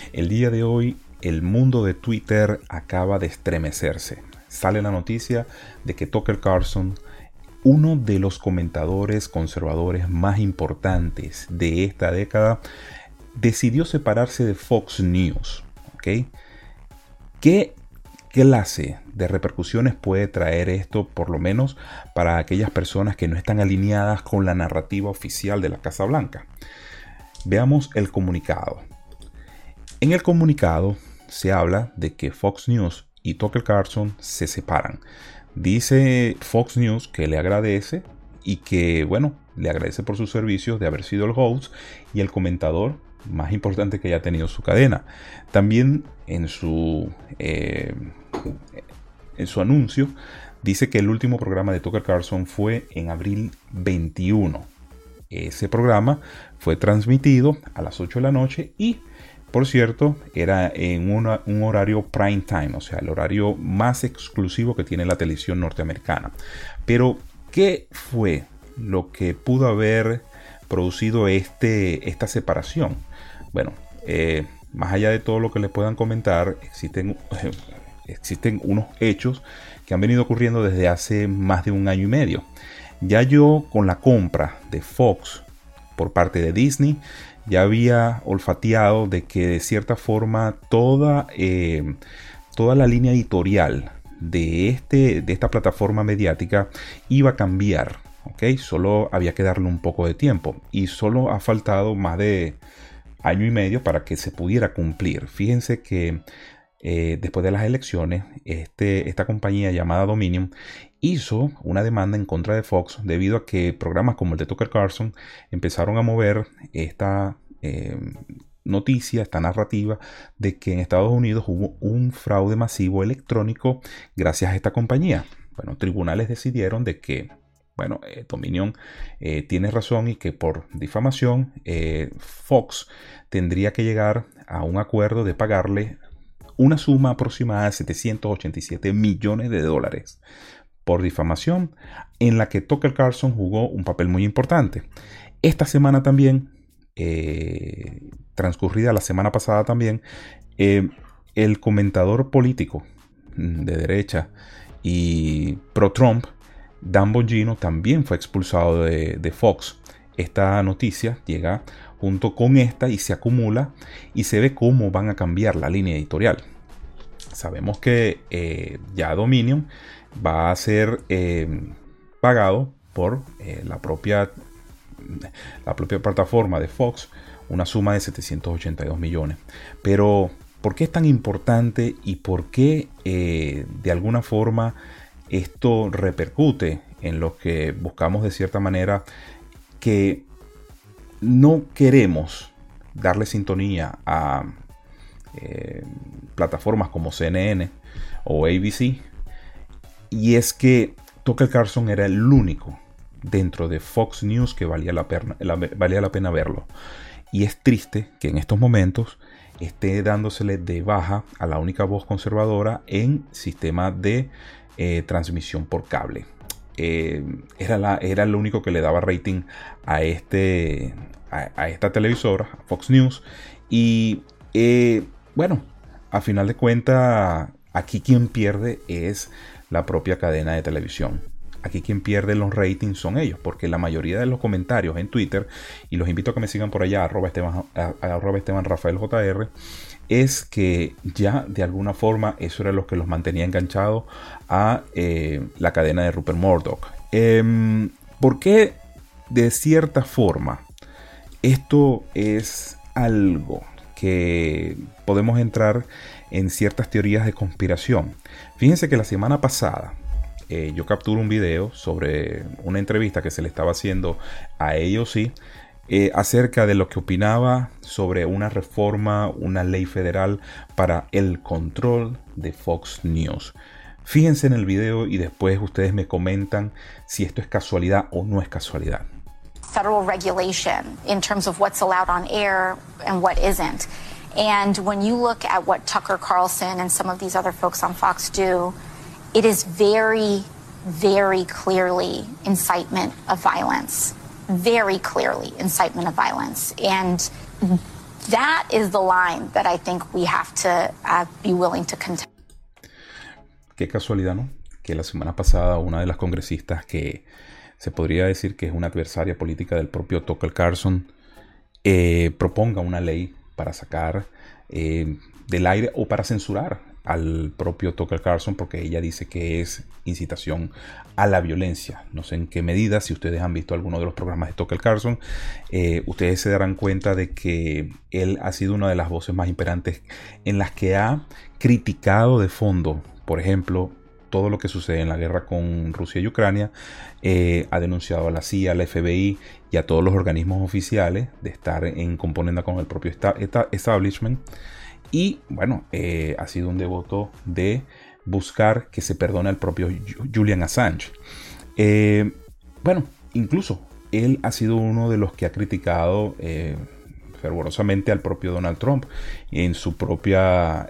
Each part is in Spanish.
El día de hoy, el mundo de Twitter acaba de estremecerse. Sale la noticia de que Tucker Carlson, uno de los comentadores conservadores más importantes de esta década, decidió separarse de Fox News. ¿Okay? ¿Qué clase de repercusiones puede traer esto, por lo menos para aquellas personas que no están alineadas con la narrativa oficial de la Casa Blanca? Veamos el comunicado. En el comunicado se habla de que Fox News y Tucker Carlson se separan. Dice Fox News que le agradece y que, bueno, le agradece por sus servicios de haber sido el host y el comentador más importante que haya tenido su cadena. También en su anuncio dice que el último programa de Tucker Carlson fue en abril 21. Ese programa fue transmitido a las 8 de la noche y, por cierto, era en un horario prime time, o sea, el horario más exclusivo que tiene la televisión norteamericana. Pero, ¿qué fue lo que pudo haber producido esta separación? Bueno, más allá de todo lo que les puedan comentar, existen unos hechos que han venido ocurriendo desde hace más de un año y medio. Ya yo, con la compra de Fox por parte de Disney, ya había olfateado de que de cierta forma toda la línea editorial de esta plataforma mediática iba a cambiar. ¿Okay? Solo había que darle un poco de tiempo y solo ha faltado más de año y medio para que se pudiera cumplir. Fíjense que después de las elecciones, esta compañía llamada Dominion hizo una demanda en contra de Fox debido a que programas como el de Tucker Carlson empezaron a mover esta noticia, esta narrativa de que en Estados Unidos hubo un fraude masivo electrónico gracias a esta compañía. Bueno, tribunales decidieron de que Dominion tiene razón y que por difamación Fox tendría que llegar a un acuerdo de pagarle una suma aproximada de $787 millones por difamación, en la que Tucker Carlson jugó un papel muy importante. Esta semana también, transcurrida la semana pasada también, el comentador político de derecha y pro-Trump, Dan Bongino, también fue expulsado de Fox. Esta noticia llega junto con esta y se acumula y se ve cómo van a cambiar la línea editorial. Sabemos que ya Dominion va a ser pagado por la propia plataforma de Fox, una suma de 782 millones. Pero, ¿por qué es tan importante y por qué de alguna forma esto repercute en lo que buscamos de cierta manera, que no queremos darle sintonía a plataformas como CNN o ABC? Y es que Tucker Carlson era el único dentro de Fox News que valía la pena verlo. Y es triste que en estos momentos esté dándosele de baja a la única voz conservadora en sistema de transmisión por cable. Era lo único que le daba rating a esta televisora, Fox News. Y a final de cuentas, aquí quien pierde es la propia cadena de televisión. Aquí quien pierde los ratings son ellos, porque la mayoría de los comentarios en Twitter, y los invito a que me sigan por allá, @EstebanRafaelJR, es que ya de alguna forma eso era lo que los mantenía enganchados a la cadena de Rupert Murdoch. Porque de cierta forma esto es algo que podemos entrar en ciertas teorías de conspiración. Fíjense que la semana pasada yo capturé un video sobre una entrevista que se le estaba haciendo a AOC acerca de lo que opinaba sobre una reforma, una ley federal para el control de Fox News. Fíjense en el video y después ustedes me comentan si esto es casualidad o no es casualidad. Federal regulation in terms of what's allowed on air and what isn't. And when you look at what Tucker Carlson and some of these other folks on Fox do, it is very, very clearly incitement of violence. Very clearly incitement of violence. And That is the line that I think we have to be willing to contend. Qué casualidad, ¿no? Que la semana pasada una de las congresistas que se podría decir que es una adversaria política del propio Tucker Carlson proponga una ley para sacar del aire o para censurar al propio Tucker Carlson, porque ella dice que es incitación a la violencia. No sé en qué medida, si ustedes han visto alguno de los programas de Tucker Carlson, ustedes se darán cuenta de que él ha sido una de las voces más imperantes en las que ha criticado de fondo, por ejemplo, todo lo que sucede en la guerra con Rusia y Ucrania. Ha denunciado a la CIA, a la FBI y a todos los organismos oficiales de estar en componenda con el propio establishment. Y bueno, ha sido un devoto de buscar que se perdone al propio Julian Assange. Bueno, incluso él ha sido uno de los que ha criticado fervorosamente al propio Donald Trump en su propia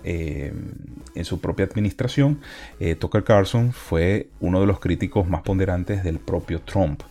administración. Tucker Carlson fue uno de los críticos más ponderantes del propio Trump,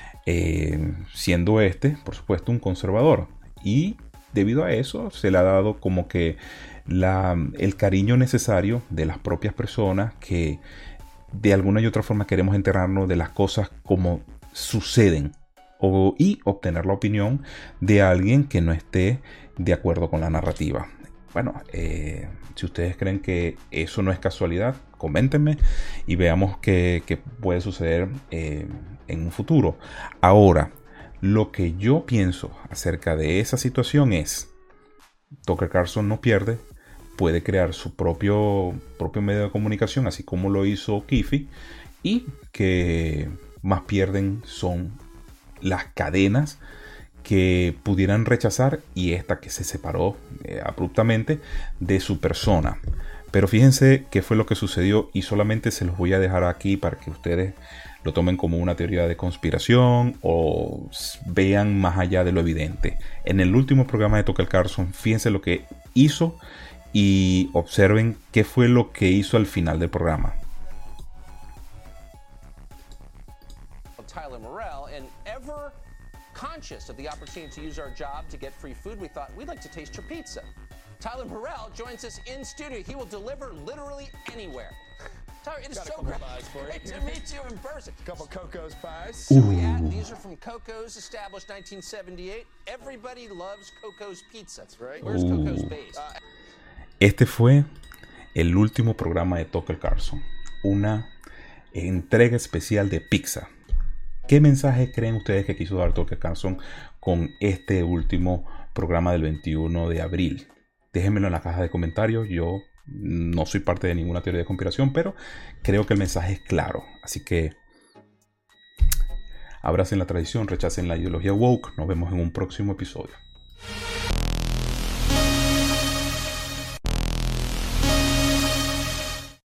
siendo por supuesto, un conservador, y debido a eso se le ha dado como que el cariño necesario de las propias personas que de alguna y otra forma queremos enterarnos de las cosas como suceden y obtener la opinión de alguien que no esté de acuerdo con la narrativa. Bueno, si ustedes creen que eso no es casualidad, coméntenme y veamos qué puede suceder en un futuro. Ahora, lo que yo pienso acerca de esa situación es: Tucker Carlson no pierde, puede crear su propio medio de comunicación, así como lo hizo Kifi, y que más pierden son las cadenas que pudieran rechazar y esta que se separó abruptamente de su persona. Pero fíjense qué fue lo que sucedió, y solamente se los voy a dejar aquí para que ustedes lo tomen como una teoría de conspiración o vean más allá de lo evidente. En el último programa de Tucker Carlson, fíjense lo que hizo y observen qué fue lo que hizo al final del programa. Tyler Morrell, and ever conscious of the opportunity to use our job to get free food, we thought we'd like to taste your pizza. Tyler Morrell joins us in studio. He will deliver literally anywhere. Tyler, it is so great to meet you in person. A couple Coco's pies. These are from Coco's, established 1978. Everybody loves Coco's pizza. That's right. Where's Coco's base? Este fue el último programa de Tucker Carlson, una entrega especial de pizza. ¿Qué mensaje creen ustedes que quiso dar Tucker Carlson con este último programa del 21 de abril? Déjenmelo en la caja de comentarios. Yo no soy parte de ninguna teoría de conspiración, pero creo que el mensaje es claro. Así que abracen la tradición, rechacen la ideología woke. Nos vemos en un próximo episodio.